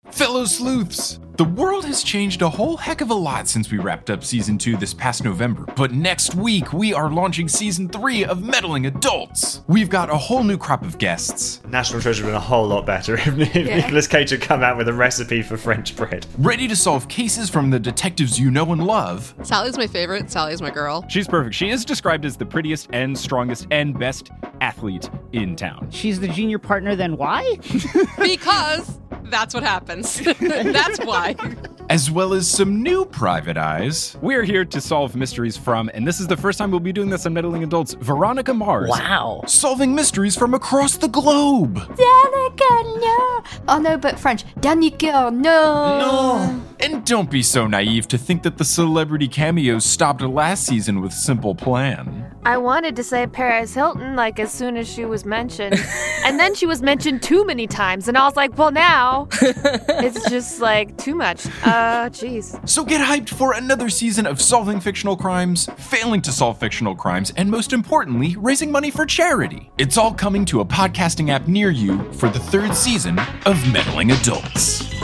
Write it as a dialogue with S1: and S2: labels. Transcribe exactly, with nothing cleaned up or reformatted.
S1: Fellow sleuths, the world has changed a whole heck of a lot since we wrapped up season two this past November, but next week we are launching season three of Meddling Adults. We've got a whole new crop of guests.
S2: National Treasure would have been a whole lot better if, if yeah. Nicolas Cage had come out with a recipe for French bread.
S1: Ready to solve cases from the detectives you know and love.
S3: Sally's my favorite. Sally's my girl.
S4: She's perfect. She is described as the prettiest and strongest and best athlete in town.
S5: She's the junior partner, then why?
S3: Because that's what happens. That's why.
S1: As well as some new private eyes.
S4: We're here to solve mysteries from, and this is the first time we'll be doing this on Meddling Adults, Veronica Mars.
S5: Wow.
S1: Solving mysteries from across the globe.
S6: Danica, no. Oh no, but French. Danica, no.
S1: No. And don't be so naive to think that the celebrity cameos stopped last season with Simple Plan.
S7: I wanted to say Paris Hilton, like, as soon as she was mentioned. And then she was mentioned too many times, and I was like, well, now it's just, like, too much. Uh, jeez.
S1: So get hyped for another season of solving fictional crimes, failing to solve fictional crimes, and most importantly, raising money for charity. It's all coming to a podcasting app near you for the third season of Meddling Adults.